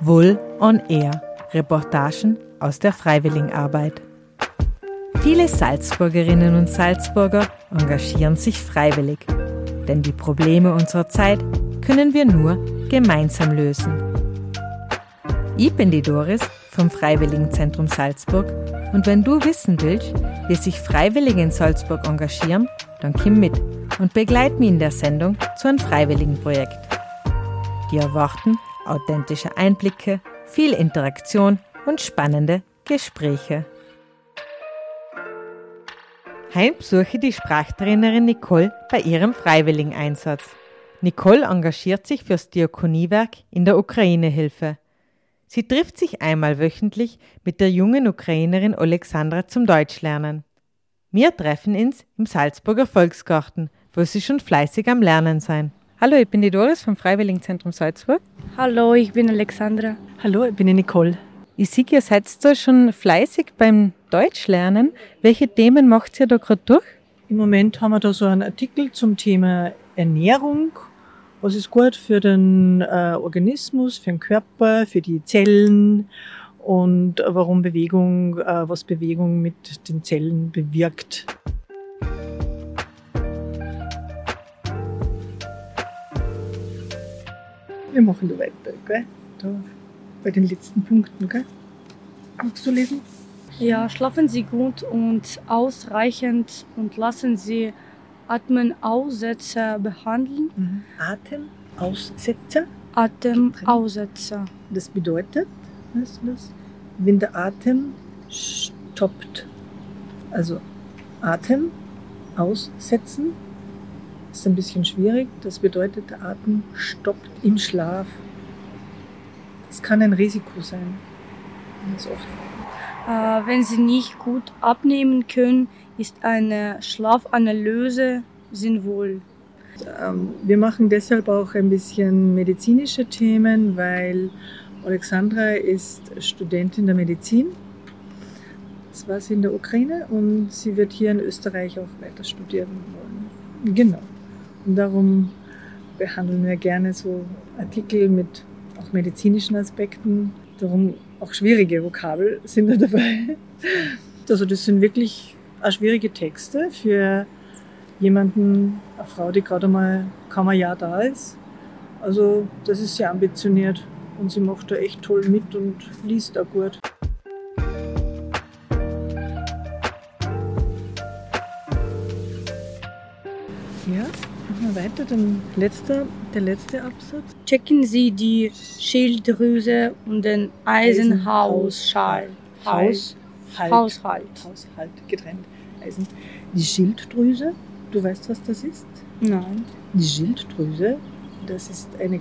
Wohl on Air. Reportagen aus der Freiwilligenarbeit. Viele Salzburgerinnen und Salzburger engagieren sich freiwillig. Denn die Probleme unserer Zeit können wir nur gemeinsam lösen. Ich bin die Doris vom Freiwilligenzentrum Salzburg und wenn du wissen willst, wie sich Freiwillige in Salzburg engagieren, dann komm mit und begleit mich in der Sendung zu einem Freiwilligenprojekt. Die erwarten authentische Einblicke, viel Interaktion und spannende Gespräche. Heim besuche die Sprachtrainerin Nicole bei ihrem Freiwilligeneinsatz. Nicole engagiert sich fürs Diakoniewerk in der Ukraine-Hilfe. Sie trifft sich einmal wöchentlich mit der jungen Ukrainerin Alexandra zum Deutschlernen. Wir treffen uns im Salzburger Volksgarten, wo sie schon fleißig am Lernen sein. Hallo, ich bin die Doris vom Freiwilligenzentrum Salzburg. Hallo, ich bin Alexandra. Hallo, ich bin die Nicole. Ich sehe, ihr seid da schon fleißig beim Deutschlernen. Welche Themen macht ihr da gerade durch? Im Moment haben wir da so einen Artikel zum Thema Ernährung. Was ist gut für den Organismus, für den Körper, für die Zellen und warum Bewegung, was Bewegung mit den Zellen bewirkt. Wir machen da weiter, gell? Da bei den letzten Punkten, gell? Magst du lesen? Ja, schlafen Sie gut und ausreichend und lassen Sie Atemaussetzer behandeln. Atemaussetzer? Atemaussetzer. Das bedeutet, weißt du das? Wenn der Atem stoppt. Also Atem aussetzen ist ein bisschen schwierig. Das bedeutet, der Atem stoppt im Schlaf. Das kann ein Risiko sein. Ganz oft. Wenn Sie nicht gut abnehmen können, ist eine Schlafanalyse sinnvoll. Wir machen deshalb auch ein bisschen medizinische Themen, weil Alexandra ist Studentin der Medizin. Das war sie in der Ukraine und sie wird hier in Österreich auch weiter studieren wollen. Genau. Und darum behandeln wir gerne so Artikel mit auch medizinischen Aspekten. Darum auch schwierige Vokabel sind da dabei. Also das sind wirklich auch schwierige Texte für jemanden, eine Frau, die gerade mal kaum ein Jahr da ist. Also das ist sehr ambitioniert und sie macht da echt toll mit und liest auch gut. Ja, machen wir weiter. Der letzte Absatz. Checken Sie die Schilddrüse und den Eisenhaushalt. Haushalt getrennt. Eisen. Die Schilddrüse, du weißt, was das ist? Nein. Die Schilddrüse, das ist eine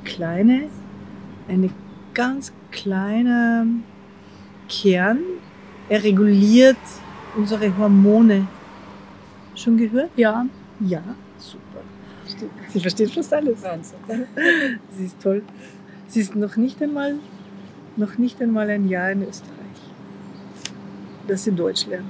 ganz kleiner Kern. Er reguliert unsere Hormone. Schon gehört? Ja. Ja, super. Sie versteht fast alles. Sie ist toll. Sie ist noch nicht einmal ein Jahr in Österreich, dass sie Deutsch lernt.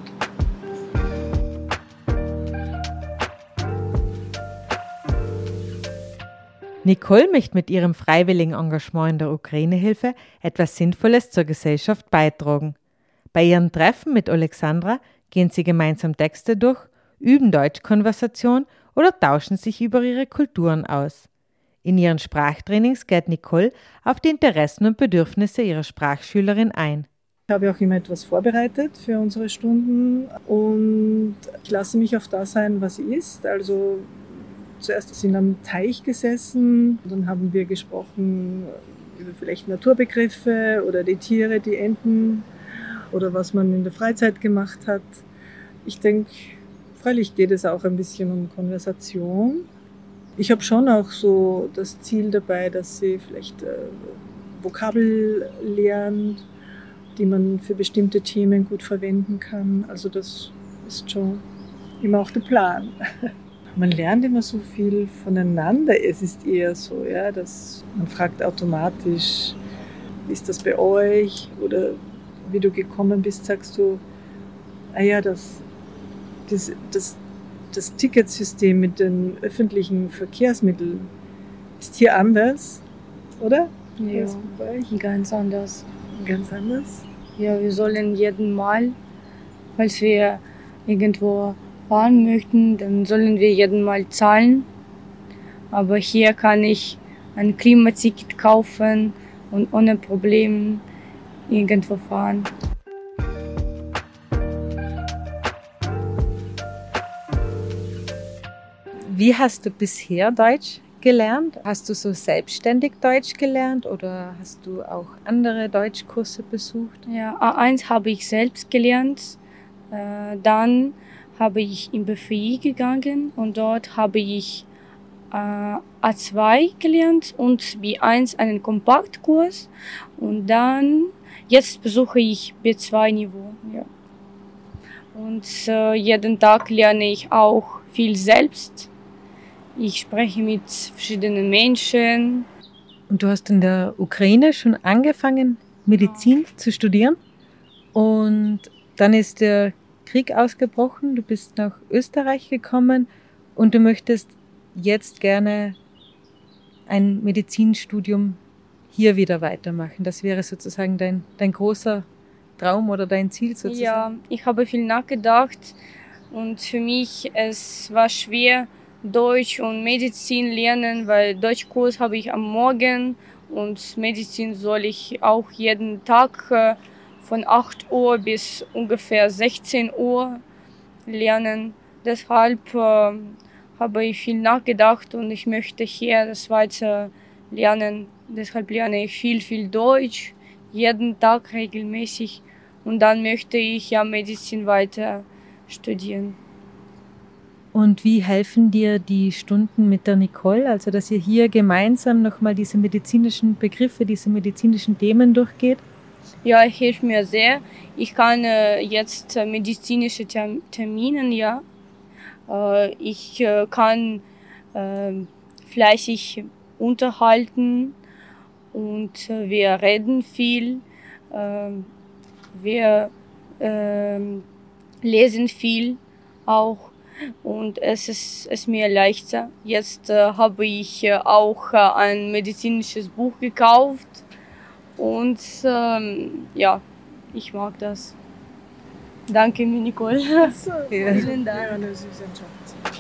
Nicole möchte mit ihrem freiwilligen Engagement in der Ukraine-Hilfe etwas Sinnvolles zur Gesellschaft beitragen. Bei ihren Treffen mit Alexandra gehen sie gemeinsam Texte durch, üben Deutschkonversation oder tauschen sich über ihre Kulturen aus. In ihren Sprachtrainings geht Nicole auf die Interessen und Bedürfnisse ihrer Sprachschülerin ein. Ich habe auch immer etwas vorbereitet für unsere Stunden und ich lasse mich auf das ein, was ist. Also zuerst sind wir am Teich gesessen, dann haben wir gesprochen über vielleicht Naturbegriffe oder die Tiere, die Enten oder was man in der Freizeit gemacht hat. Ich denke, freilich geht es auch ein bisschen um Konversation. Ich habe schon auch so das Ziel dabei, dass sie vielleicht Vokabel lernt, die man für bestimmte Themen gut verwenden kann. Also das ist schon immer auch der Plan. Man lernt immer so viel voneinander. Es ist eher so, ja, dass man fragt automatisch, wie ist das bei euch? Oder wie du gekommen bist, sagst du, das Ticketsystem mit den öffentlichen Verkehrsmitteln ist hier anders, oder? Ja, Was bei euch? ganz anders. Ganz anders? Ja, wir sollen jeden Mal, falls wir irgendwo fahren möchten, dann sollen wir jeden Mal zahlen. Aber hier kann ich ein Klimaticket kaufen und ohne Probleme irgendwo fahren. Wie hast du bisher Deutsch gelernt? Hast du so selbstständig Deutsch gelernt oder hast du auch andere Deutschkurse besucht? Ja, A1 habe ich selbst gelernt. Dann habe ich in BFI gegangen und dort habe ich A2 gelernt und B1 einen Kompaktkurs. Und dann, jetzt besuche ich B2-Niveau. Ja. Und jeden Tag lerne ich auch viel selbst. Ich spreche mit verschiedenen Menschen. Und du hast in der Ukraine schon angefangen, Medizin zu studieren. Und dann ist der Krieg ausgebrochen. Du bist nach Österreich gekommen und du möchtest jetzt gerne ein Medizinstudium hier wieder weitermachen. Das wäre sozusagen dein großer Traum oder dein Ziel sozusagen. Ja, ich habe viel nachgedacht und für mich es war schwer, Deutsch und Medizin lernen, weil Deutschkurs habe ich am Morgen und Medizin soll ich auch jeden Tag von 8 Uhr bis ungefähr 16 Uhr lernen. Deshalb habe ich viel nachgedacht und ich möchte hier das weiter lernen. Deshalb lerne ich viel Deutsch, jeden Tag regelmäßig und dann möchte ich ja Medizin weiter studieren. Und wie helfen dir die Stunden mit der Nicole? Also, dass ihr hier gemeinsam nochmal diese medizinischen Begriffe, diese medizinischen Themen durchgeht? Ja, hilft mir sehr. Ich kann jetzt medizinische Termine, ja. Ich kann fleißig unterhalten und wir reden viel. Wir lesen viel auch. Und es ist mir leichter. Jetzt habe ich auch ein medizinisches Buch gekauft und ja, ich mag das. Danke mir, Nicole. So, Ja. Vielen Dank. Ja, das ist ein Schatz.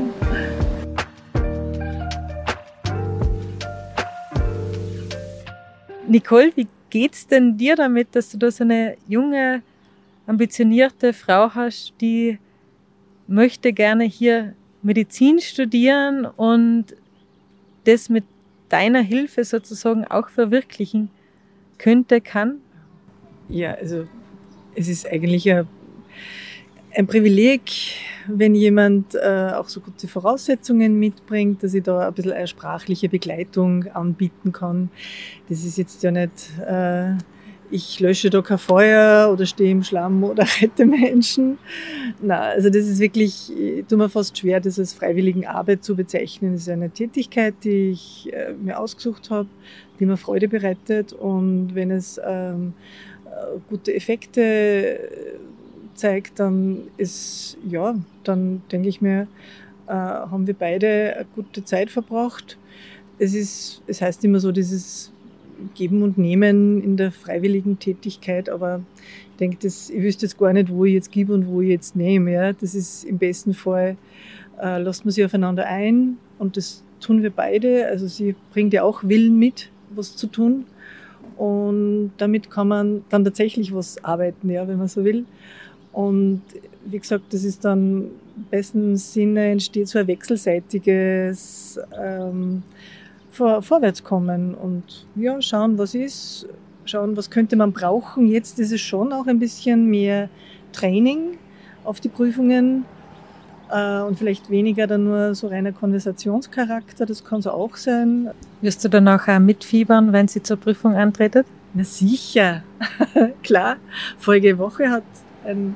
Nicole, wie geht's denn dir damit, dass du da so eine junge, ambitionierte Frau hast, die möchte gerne hier Medizin studieren und das mit deiner Hilfe sozusagen auch verwirklichen könnte, kann? Ja, also es ist eigentlich ein Privileg, wenn jemand auch so gute Voraussetzungen mitbringt, dass ich da ein bisschen eine sprachliche Begleitung anbieten kann. Das ist jetzt ja nicht, ich lösche da kein Feuer oder stehe im Schlamm oder rette Menschen. Nein, also das ist wirklich, ich tue mir fast schwer, das als Freiwilligenarbeit zu bezeichnen. Das ist eine Tätigkeit, die ich mir ausgesucht habe, die mir Freude bereitet, und wenn es gute Effekte zeigt, dann dann denke ich mir, haben wir beide eine gute Zeit verbracht. Es heißt immer so, dieses Geben und Nehmen in der freiwilligen Tätigkeit, aber ich denke, ich wüsste jetzt gar nicht, wo ich jetzt gebe und wo ich jetzt nehme. Ja. Das ist im besten Fall, lässt man sich aufeinander ein, und das tun wir beide. Also sie bringt ja auch Willen mit, was zu tun, und damit kann man dann tatsächlich was arbeiten, ja, wenn man so will. Und wie gesagt, das ist dann im besten Sinne, entsteht so ein wechselseitiges Vorwärtskommen und ja, schauen, was ist, schauen, was könnte man brauchen. Jetzt ist es schon auch ein bisschen mehr Training auf die Prüfungen und vielleicht weniger dann nur so reiner Konversationscharakter, das kann so auch sein. Wirst du dann auch mitfiebern, wenn sie zur Prüfung antretet? Na sicher, klar. Vorige Woche hat eine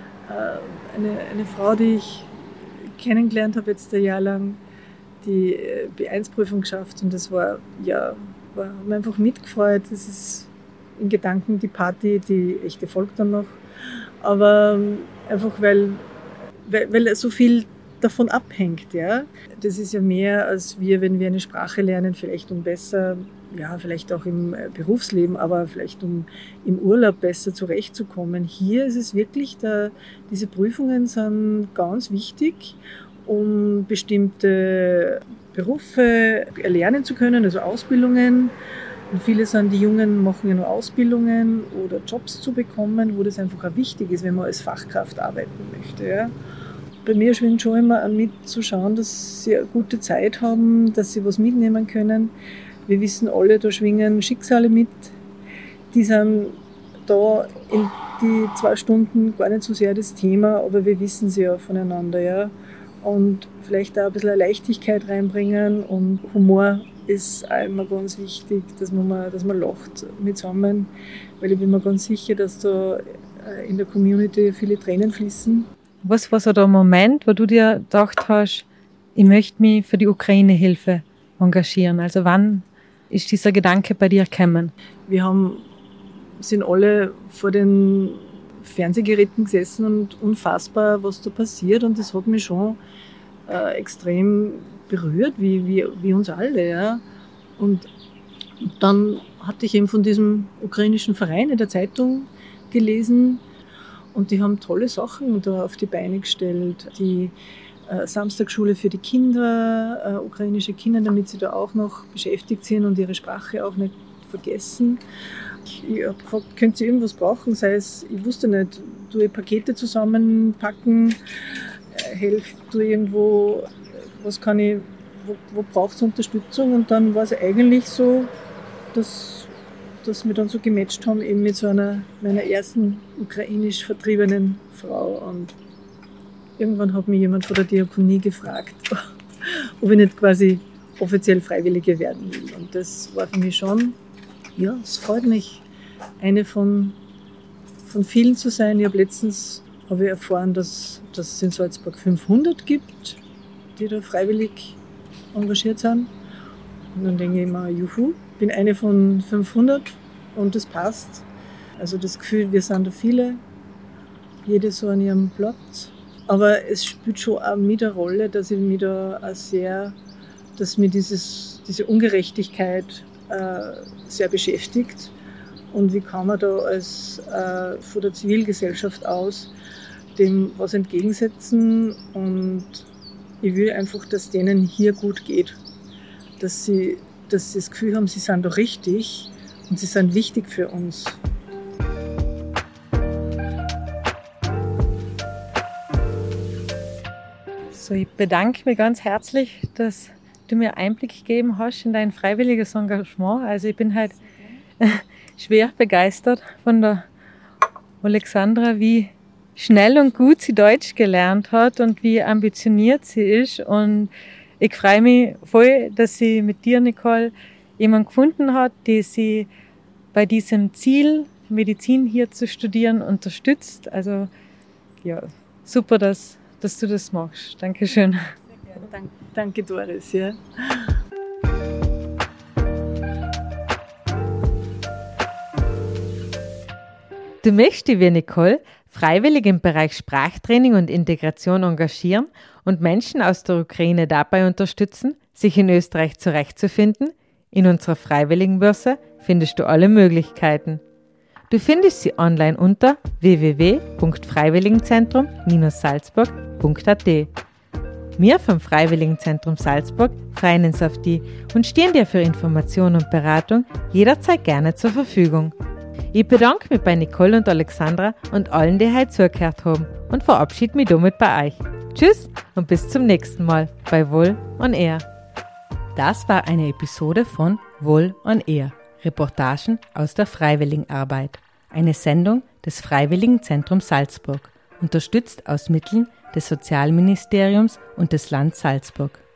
Frau, die ich kennengelernt habe, jetzt ein Jahr lang, die B1-Prüfung geschafft, und das war mir einfach mitgefreut. Das ist in Gedanken die Party, die echte folgt dann noch. Aber einfach, weil so viel davon abhängt. Ja? Das ist ja mehr, als wir, wenn wir eine Sprache lernen, vielleicht um besser ja, vielleicht auch im Berufsleben, aber vielleicht um im Urlaub besser zurechtzukommen. Hier ist es wirklich, diese Prüfungen sind ganz wichtig, um bestimmte Berufe erlernen zu können, also Ausbildungen. Und viele sind die Jungen, machen ja nur Ausbildungen oder Jobs zu bekommen, wo das einfach auch wichtig ist, wenn man als Fachkraft arbeiten möchte. Ja. Bei mir schwingt schon immer mit zu schauen, dass sie eine gute Zeit haben, dass sie was mitnehmen können. Wir wissen alle, da schwingen Schicksale mit. Die sind da in die 2 Stunden gar nicht so sehr das Thema, aber wir wissen sie ja voneinander. Ja. Und vielleicht auch ein bisschen Leichtigkeit reinbringen und Humor ist auch immer ganz wichtig, dass man lacht mit zusammen, weil ich bin mir ganz sicher, dass da in der Community viele Tränen fließen. Was war so der Moment, wo du dir gedacht hast, ich möchte mich für die Ukraine-Hilfe engagieren? Also wann ist dieser Gedanke bei dir gekommen? Wir sind alle vor den Fernsehgeräten gesessen und unfassbar, was da passiert. Und das hat mich schon extrem berührt, wie uns alle. Ja. Und dann hatte ich eben von diesem ukrainischen Verein in der Zeitung gelesen und die haben tolle Sachen da auf die Beine gestellt. Die Samstagsschule für die Kinder, ukrainische Kinder, damit sie da auch noch beschäftigt sind und ihre Sprache auch nicht vergessen. Ich habe gefragt, könnt ihr irgendwas brauchen? Sei es, ich wusste nicht, tue ich Pakete zusammenpacken, helfe du irgendwo, was kann ich, wo braucht es Unterstützung? Und dann war es eigentlich so, dass wir dann so gematcht haben, eben mit so meiner ersten ukrainisch vertriebenen Frau. Und irgendwann hat mich jemand von der Diakonie gefragt, ob ich nicht quasi offiziell Freiwillige werden will. Und das war für mich schon, ja, es freut mich, eine von vielen zu sein. Letztens habe ich erfahren, dass es in Salzburg 500 gibt, die da freiwillig engagiert sind. Und dann denke ich immer, juhu, bin eine von 500 und das passt. Also das Gefühl, wir sind da viele, jede so an ihrem Platz. Aber es spielt schon auch mit eine Rolle, dass ich mich da auch sehr, dass mir diese Ungerechtigkeit sehr beschäftigt. Und wie kann man da von der Zivilgesellschaft aus dem was entgegensetzen? Und ich will einfach, dass denen hier gut geht. Dass sie das Gefühl haben, sie sind da richtig und sie sind wichtig für uns. So, ich bedanke mich ganz herzlich, dass du mir Einblick gegeben hast in dein freiwilliges Engagement. Also ich bin halt schwer begeistert von der Alexandra, wie schnell und gut sie Deutsch gelernt hat und wie ambitioniert sie ist. Und ich freue mich voll, dass sie mit dir, Nicole, jemanden gefunden hat, der sie bei diesem Ziel, Medizin hier zu studieren, unterstützt. Also ja, super, dass du das machst. Dankeschön. Danke, Doris. Ja. Du möchtest dich wie Nicole freiwillig im Bereich Sprachtraining und Integration engagieren und Menschen aus der Ukraine dabei unterstützen, sich in Österreich zurechtzufinden? In unserer Freiwilligenbörse findest du alle Möglichkeiten. Du findest sie online unter www.freiwilligenzentrum-salzburg.at. Wir vom Freiwilligenzentrum Salzburg freuen uns auf dich und stehen dir für Information und Beratung jederzeit gerne zur Verfügung. Ich bedanke mich bei Nicole und Alexandra und allen, die heute zugehört haben und verabschiede mich damit bei euch. Tschüss und bis zum nächsten Mal bei Wohl on Air. Das war eine Episode von Wohl on Air, Reportagen aus der Freiwilligenarbeit. Eine Sendung des Freiwilligenzentrums Salzburg, unterstützt aus Mitteln des Sozialministeriums und des Landes Salzburg.